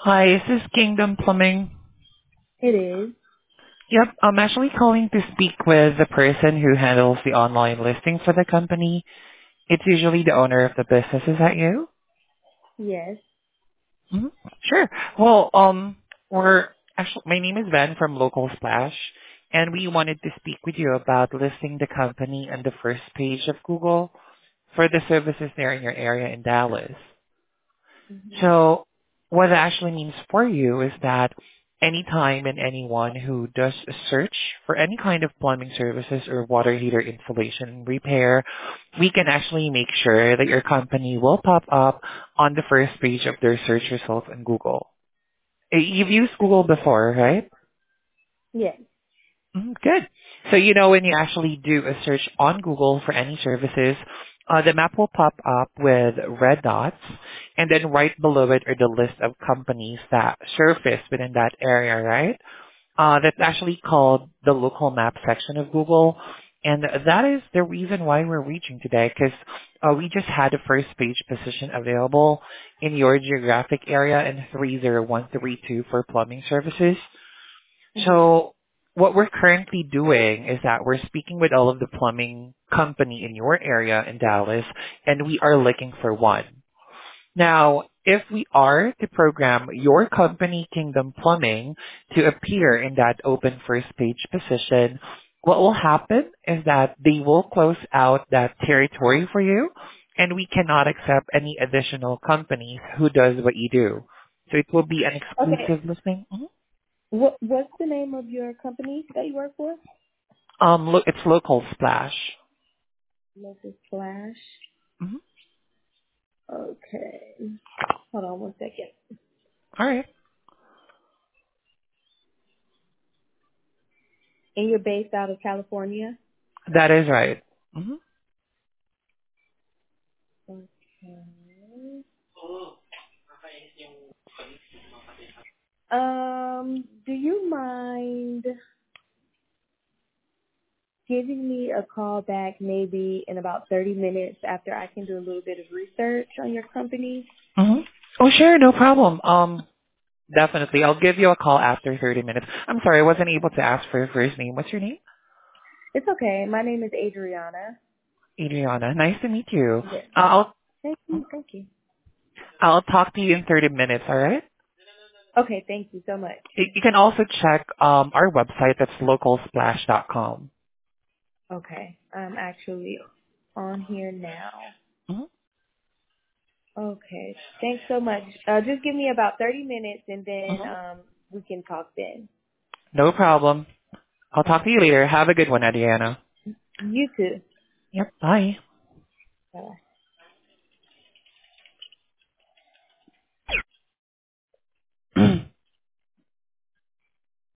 Hi, is this Kingdom Plumbing? It is. Yep, I'm actually calling to speak with the person who handles the online listing for the company. It's usually the owner of the business. Is that you? Yes. hmm Sure. Well, we're actually, my name is Ben from Local Splash, and we wanted to speak with you about listing the company on the first page of Google for the services there in your area in Dallas. Hmm. So what that actually means for you is that anytime and anyone who does a search for any kind of plumbing services or water heater installation and repair, we can actually make sure that your company will pop up on the first page of their search results on Google. You've used Google before, right? Yes. Good. So when you actually do a search on Google for any services, the map will pop up with red dots, and then right below it are the list of companies that surface within that area, right? That's actually called the local map section of Google, and that is the reason why we're reaching today, because we just had a first page position available in your geographic area in 30132 for plumbing services. Hmm. So what we're currently doing is that we're speaking with all of the plumbing company in your area in Dallas, and we are looking for one. Now, if we are to program your company, Kingdom Plumbing, to appear in that open first page position, what will happen is that they will close out that territory for you, and we cannot accept any additional companies who does what you do. So it will be an Okay. exclusive listing. What's the name of your company that you work for? Look, it's Local Splash. Lotus Flash. hmm Okay. Hold on one second. All right. And you're based out of California? That is right. hmm Okay. Do you mind giving me a call back maybe in about 30 minutes after I can do a little bit of research on your company? hmm Oh, sure. No problem. Definitely. I'll give you a call after 30 minutes. I'm sorry. I wasn't able to ask for your first name. What's your name? It's okay. My name is Adriana. Adriana. Nice to meet you. Yes. I'll, Thank you. Thank you. I'll talk to you in 30 minutes. All right. Okay. Thank you so much. You can also check, our website. That's localsplash.com. Okay. I'm actually on here now. hmm Okay. Thanks so much. Just give me about 30 minutes and then hmm we can talk then. No problem. I'll talk to you later. Have a good one, Adriana. You too. Yep. Bye. Bye.